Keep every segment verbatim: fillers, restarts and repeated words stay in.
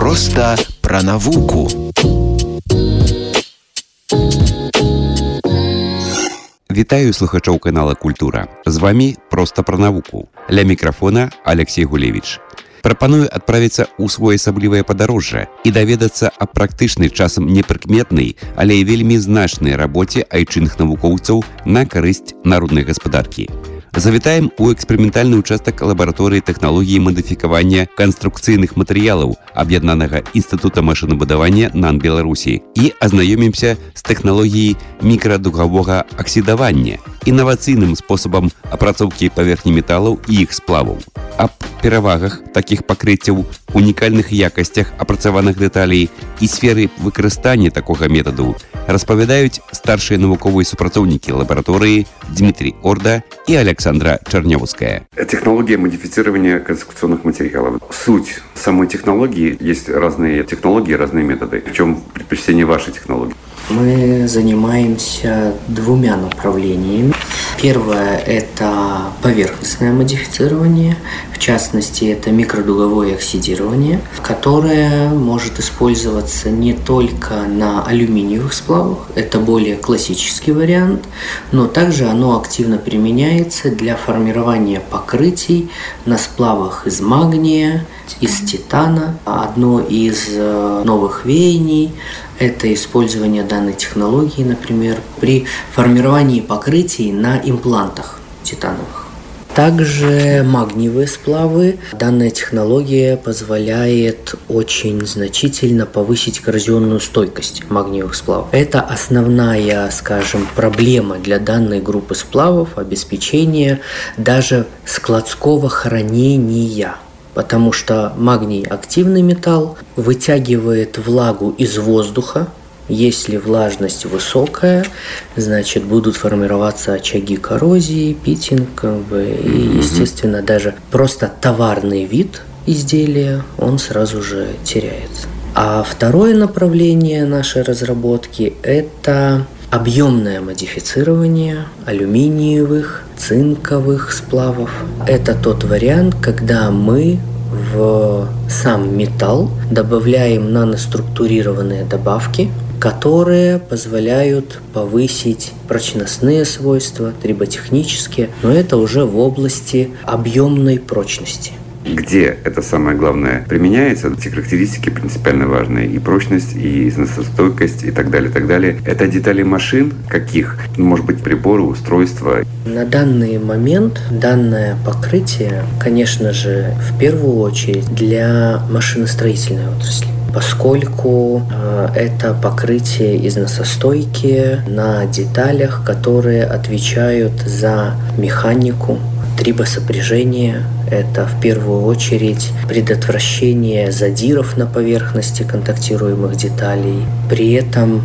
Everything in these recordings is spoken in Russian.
Проста пра навуку. Вітаю слухачоў канала Культура. З вами Проста пра навуку. Ля мікрафона Алексей Гулевіч. Прапаную адправіцца ў своеасаблівае падарожжа і даведацца аб практычнай, часам непрыкметнай, але і вельмі значнай рабоце айчынных навукоўцаў на карысць народнай гаспадаркі. Завітаем у эксперыментальны ўчастак лабараторыі тэхналогіі мадыфікавання канструкцыйных матэрыялаў Аб'яднанага інстытута машынабудавання НАН Беларусі і азнаёмімся з тэхналогіяй мікрадугавога аксідавання, інавацыйным спосабам апрацоўкі паверхні металаў і іх сплаваў. Аб перавагах такіх пакрыццяў, унікальных якасцях апрацаваных дэталей і сферы выкарыстання такога метаду распавядаюць старшыя навуковыя супрацоўнікі лабараторыі Дмитрий Орда и Александра Чернявская. Технология модифицирования конструкционных материалов. Суть самой технологии, есть разные технологии, разные методы. В чем предпочтение вашей технологии? Мы занимаемся двумя направлениями. Первое – это поверхностное модифицирование, в частности, это микродуговое оксидирование, которое может использоваться не только на алюминиевых сплавах, это более классический вариант, но также оно активно применяется для формирования покрытий на сплавах из магния, из титана. Одно из новых веяний – это использование данной технологии, например, при формировании покрытий на имплантах титановых. Также магниевые сплавы. Данная технология позволяет очень значительно повысить коррозионную стойкость магниевых сплавов. Это основная, скажем, проблема для данной группы сплавов – обеспечение даже складского хранения. Потому что магний – активный металл, вытягивает влагу из воздуха. Если влажность высокая, значит, будут формироваться очаги коррозии, питинг, как бы, и, естественно, даже просто товарный вид изделия, он сразу же теряется. А второе направление нашей разработки – это объемное модифицирование алюминиевых, цинковых сплавов. Это тот вариант, когда мы в сам металл добавляем наноструктурированные добавки, которые позволяют повысить прочностные свойства, триботехнические, но это уже в области объемной прочности. Где это самое главное применяется, эти характеристики принципиально важные, и прочность, и износостойкость, и так далее, так далее. Это детали машин каких? Может быть, приборы, устройства? На данный момент данное покрытие, конечно же, в первую очередь для машиностроительной отрасли, поскольку э, это покрытие износостойкие на деталях, которые отвечают за механику, трибосопряжение. Это в первую очередь предотвращение задиров на поверхности контактируемых деталей. При этом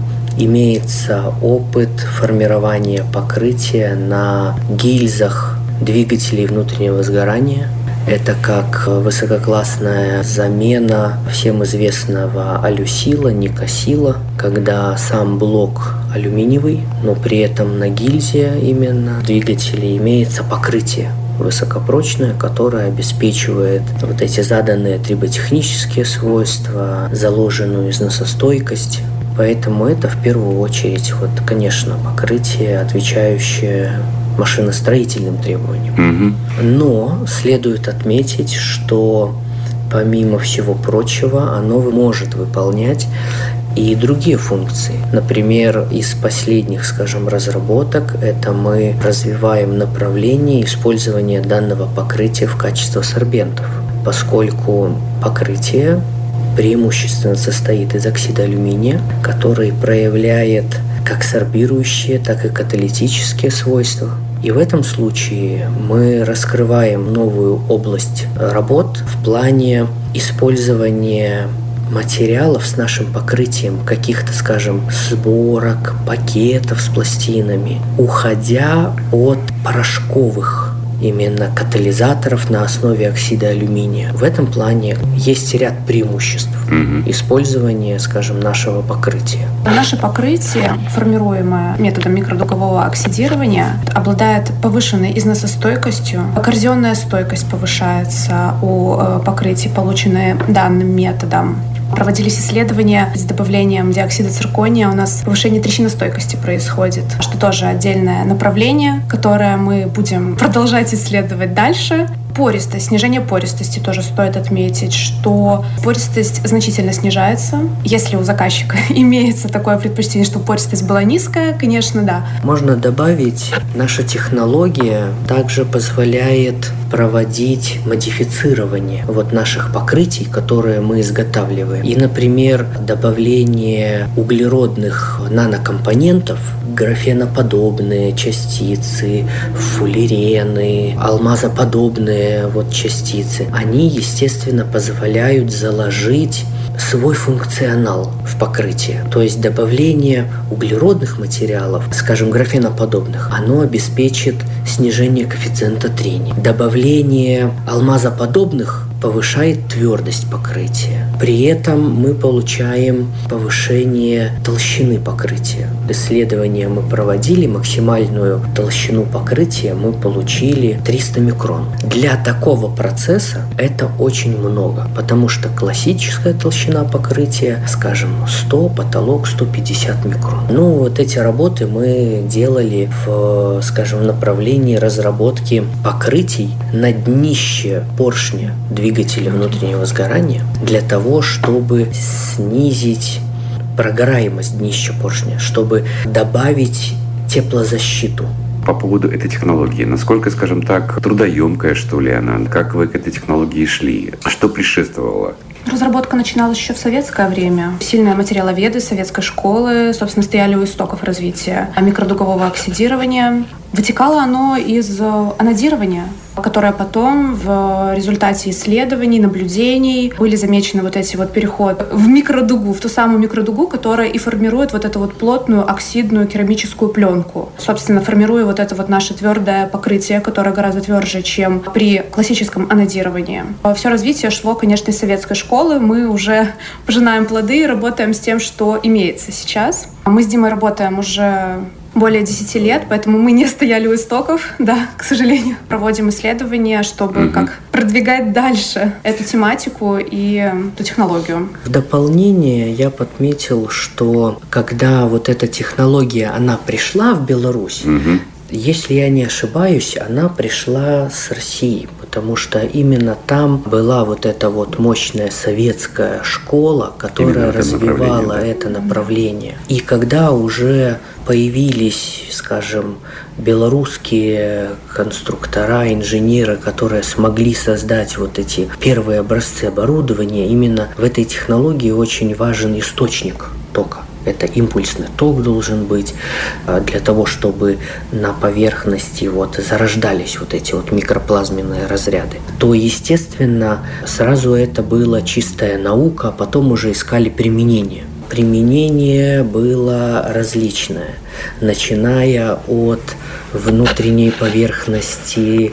имеется опыт формирования покрытия на гильзах двигателей внутреннего сгорания. Это как высококлассная замена всем известного алюсила, никосила, когда сам блок алюминиевый, но при этом на гильзе именно двигателя имеется покрытие высокопрочное, которое обеспечивает вот эти заданные триботехнические свойства, заложенную износостойкость. Поэтому это в первую очередь, вот, конечно, покрытие, отвечающее машиностроительным требованиям. Mm-hmm. Но следует отметить, что помимо всего прочего оно может выполнять и другие функции. Например, из последних, скажем, разработок это мы развиваем направление использования данного покрытия в качестве сорбентов, поскольку покрытие преимущественно состоит из оксида алюминия, который проявляет как сорбирующие, так и каталитические свойства. И в этом случае мы раскрываем новую область работ в плане использования материалов с нашим покрытием, каких-то, скажем, сборок, пакетов с пластинами, уходя от порошковых именно катализаторов на основе оксида алюминия. В этом плане есть ряд преимуществ mm-hmm. использования, скажем, нашего покрытия. Наше покрытие, формируемое методом микродугового оксидирования, обладает повышенной износостойкостью. Коррозионная стойкость повышается у покрытий, полученной данным методом. Проводились исследования с добавлением диоксида циркония. У нас повышение трещиностойкости происходит, что тоже отдельное направление, которое мы будем продолжать исследовать дальше. Пористость, снижение пористости тоже стоит отметить, что пористость значительно снижается. Если у заказчика имеется такое предпочтение, что пористость была низкая, конечно, да. Можно добавить, наша технология также позволяет проводить модифицирование вот наших покрытий, которые мы изготавливаем. И, например, добавление углеродных нанокомпонентов, графеноподобные частицы, фуллерены, алмазоподобные вот частицы, они, естественно, позволяют заложить свой функционал в покрытие. То есть добавление углеродных материалов, скажем, графеноподобных, оно обеспечит снижение коэффициента трения. Добавление алмазоподобных повышает твердость покрытия. При этом мы получаем повышение толщины покрытия. Исследования мы проводили, максимальную толщину покрытия мы получили триста микрон. Для такого процесса это очень много, потому что классическая толщина покрытия, скажем, сто, потолок сто пятьдесят микрон. Ну, вот эти работы мы делали в, скажем, направлении разработки покрытий на днище поршня двигателя внутреннего сгорания для того, чтобы снизить прогораемость днища поршня, чтобы добавить теплозащиту. По поводу этой технологии, насколько, скажем так, трудоемкая, что ли, она? Как вы к этой технологии шли? Что предшествовало? Разработка начиналась еще в советское время. Сильные материаловеды советской школы, собственно, стояли у истоков развития микродугового оксидирования. Вытекало оно из анодирования, которое потом в результате исследований, наблюдений были замечены вот эти вот переход в микродугу, в ту самую микродугу, которая и формирует вот эту вот плотную оксидную керамическую пленку. Собственно, формируя вот это вот наше твердое покрытие, которое гораздо тверже, чем при классическом анодировании. Все развитие шло, конечно, из советской школы. Мы уже пожинаем плоды и работаем с тем, что имеется сейчас. Мы с Димой работаем уже более десяти лет, поэтому мы не стояли у истоков, да, к сожалению. Проводим исследования, чтобы mm-hmm. как продвигать дальше эту тематику и эту технологию. В дополнение я подметил, что когда вот эта технология, она пришла в Беларусь, mm-hmm. если я не ошибаюсь, она пришла с России, потому что именно там была вот эта вот мощная советская школа, которая это развивала направление, да? это направление. И когда уже появились, скажем, белорусские конструктора, инженеры, которые смогли создать вот эти первые образцы оборудования, именно в этой технологии очень важен источник тока. Это импульсный ток должен быть для того, чтобы на поверхности вот зарождались вот эти вот микроплазменные разряды. То, естественно, сразу это была чистая наука, а потом уже искали применение. Применение было различное, начиная от внутренней поверхности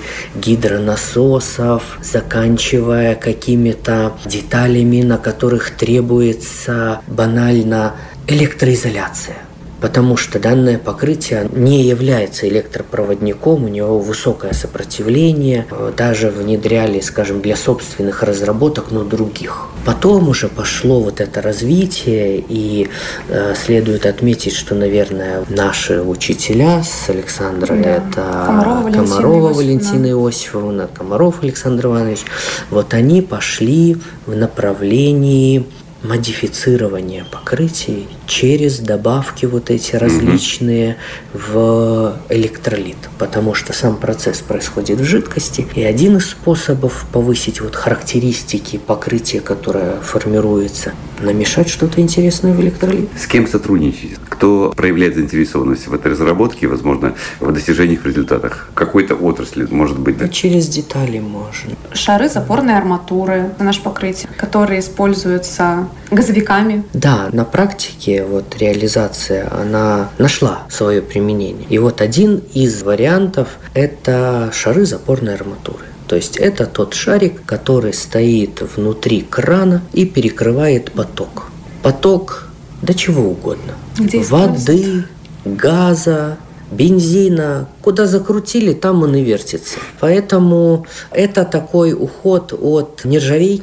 гидронасосов, заканчивая какими-то деталями, на которых требуется банально электроизоляция. Потому что данное покрытие не является электропроводником, у него высокое сопротивление, даже внедряли, скажем, для собственных разработок, но других. Потом уже пошло вот это развитие, и э, следует отметить, что, наверное, наши учителя с Александра, да. это Комарова Валентина, Комарова Валентина Иосифовна, Комаров Александр Иванович, вот они пошли в направлении модифицирование покрытий через добавки вот эти различные mm-hmm. в электролит, потому что сам процесс происходит в жидкости, и один из способов повысить вот характеристики покрытия, которое формируется, намешать что-то интересное в электролит. С кем сотрудничать? Кто проявляет заинтересованность в этой разработке и, возможно, в достижениях, в результатах? Какой-то отрасли, может быть, да? Через детали можно. Шары запорной арматуры на наше покрытие, которые используются газовиками. Да, на практике вот реализация, она нашла свое применение. И вот один из вариантов – это шары запорной арматуры. То есть это тот шарик, который стоит внутри крана и перекрывает поток. Поток до чего угодно. Где воды, газа, бензина. Куда закрутили, там он и вертится. Поэтому это такой уход от нержавейки.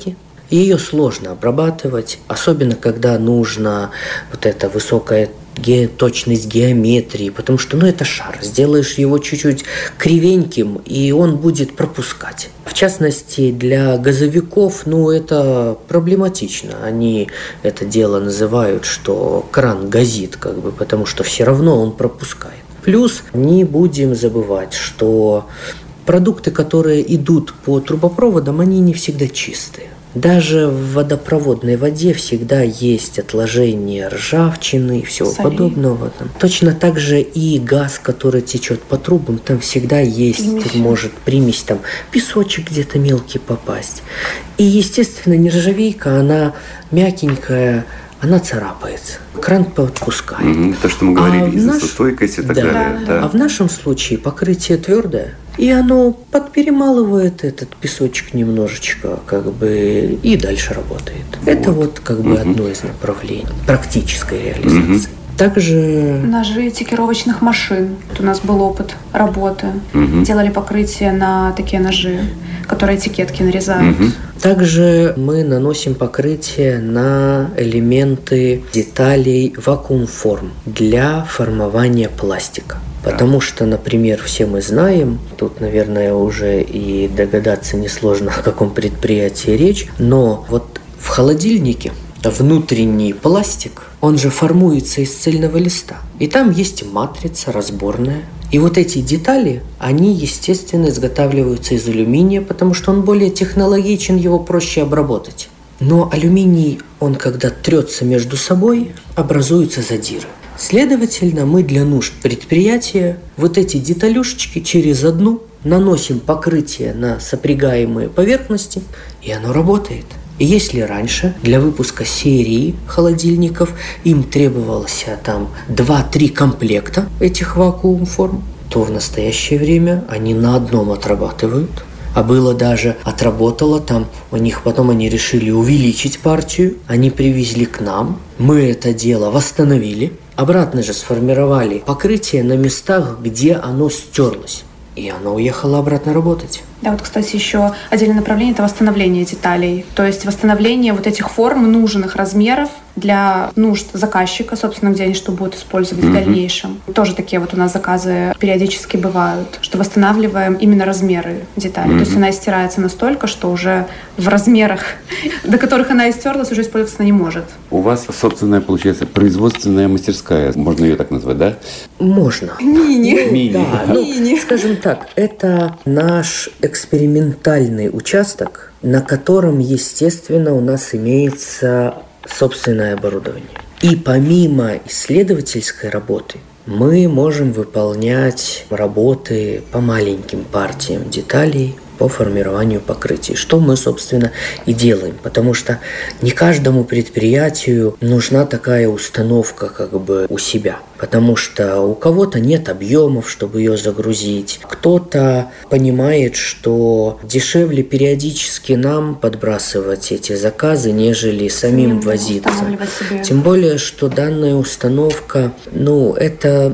Ее сложно обрабатывать, особенно когда нужна вот эта высокая ге- точность геометрии, потому что, ну, это шар. Сделаешь его чуть-чуть кривеньким, и он будет пропускать. В частности, для газовиков, ну, это проблематично. Они это дело называют, что кран газит, как бы, потому что все равно он пропускает. Плюс не будем забывать, что продукты, которые идут по трубопроводам, они не всегда чистые. Даже в водопроводной воде всегда есть отложения ржавчины и всего Солей. подобного. Точно так же и газ, который течет по трубам, там всегда есть, Примесь. может примесь, там песочек где-то мелкий попасть. И, естественно, нержавейка, она мягенькая, она царапается. Кран подпускает. Мгм. То, что мы говорили, А в износостойкость и так да. далее. Да, Да. А в нашем случае покрытие твердое, и оно подперемалывает этот песочек немножечко, как бы, и дальше работает. Это вот как бы Мгм. одно из направлений практической реализации. Также Ножи этикировочных машин. Вот у нас был опыт работы. Мгм. Делали покрытие на такие ножи, которые этикетки нарезают. Мгм. Также мы наносим покрытие на элементы деталей вакуум-форм для формования пластика. Потому что, например, все мы знаем, тут, наверное, уже и догадаться несложно, о каком предприятии речь, но вот в холодильнике внутренний пластик, он же формуется из цельного листа. И там есть матрица разборная. И вот эти детали, они, естественно, изготавливаются из алюминия, потому что он более технологичен, его проще обработать. Но алюминий, он когда трется между собой, образуются задиры. Следовательно, мы для нужд предприятия вот эти деталюшечки через одну наносим покрытие на сопрягаемые поверхности, и оно работает. И если раньше для выпуска серии холодильников им требовалось там два-три комплекта этих вакуум-форм, то в настоящее время они на одном отрабатывают. А было даже отработало там, у них потом они решили увеличить партию, они привезли к нам, мы это дело восстановили, обратно же сформировали покрытие на местах, где оно стерлось. И оно уехало обратно работать. Да, вот, кстати, еще отдельное направление – это восстановление деталей. То есть восстановление вот этих форм нужных размеров для нужд заказчика, собственно, где они что будут использовать Мгм. в дальнейшем. Тоже такие вот у нас заказы периодически бывают, что восстанавливаем именно размеры деталей. Мгм. То есть она истирается настолько, что уже в размерах, до которых она истерлась, уже использоваться она не может. У вас собственная, получается, производственная мастерская, можно ее так назвать, да? Можно. Мини. Мини, Да, да. ну, Мини. скажем так, это наш экспериментальный участок, на котором, естественно, у нас имеется собственное оборудование. И помимо исследовательской работы, мы можем выполнять работы по маленьким партиям деталей, по формированию покрытий, что мы, собственно, и делаем, потому что не каждому предприятию нужна такая установка как бы у себя, потому что у кого-то нет объемов, чтобы ее загрузить, кто-то понимает, что дешевле периодически нам подбрасывать эти заказы, нежели самим Самим возиться. устанавливать себе. Тем более, что данная установка, ну, это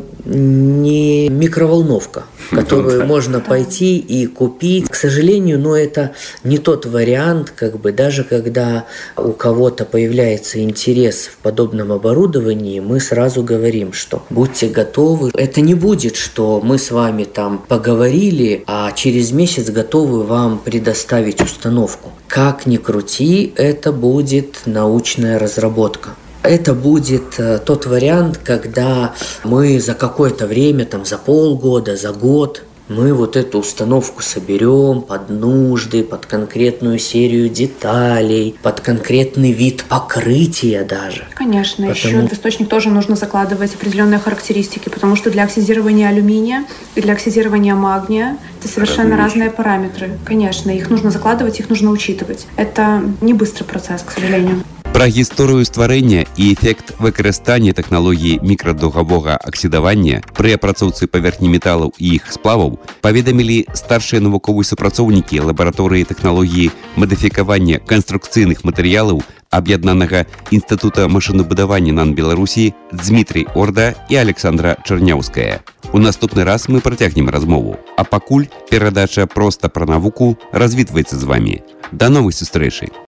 не микроволновка, которую можно пойти и купить. К сожалению, но это не тот вариант, как бы даже когда у кого-то появляется интерес в подобном оборудовании, мы сразу говорим, что будьте готовы. Это не будет, что мы с вами там поговорили, а через месяц готовы вам предоставить установку. Как ни крути, это будет научная разработка. Это будет э, тот вариант, когда мы за какое-то время, там, за полгода, за год, мы вот эту установку соберем под нужды, под конкретную серию деталей, под конкретный вид покрытия даже. Конечно, Потому- еще в источник тоже нужно закладывать определенные характеристики, потому что для оксидирования алюминия и для оксидирования магния это совершенно Разные разные параметры. Конечно, их нужно закладывать, их нужно учитывать. Это не быстрый процесс, к сожалению. Пра гісторыю стварэння і эфект выкарыстання тэхналогіі мікрадугавога аксідавання пры апрацоўцы паверхні металаў і іх сплаваў паведамілі старшыя навуковыя супрацоўнікі лабараторыі тэхналогіі мадыфікавання канструкцыйных матэрыялаў аб'яднанага інстытута машынабудавання НАН Беларусі Дмітрий Орда і Александра Чарняўская. У наступны раз мы працягнем размову, а пакуль перадача «Проста пра навуку» развітваецца з вамі. Да новых сустрэчай!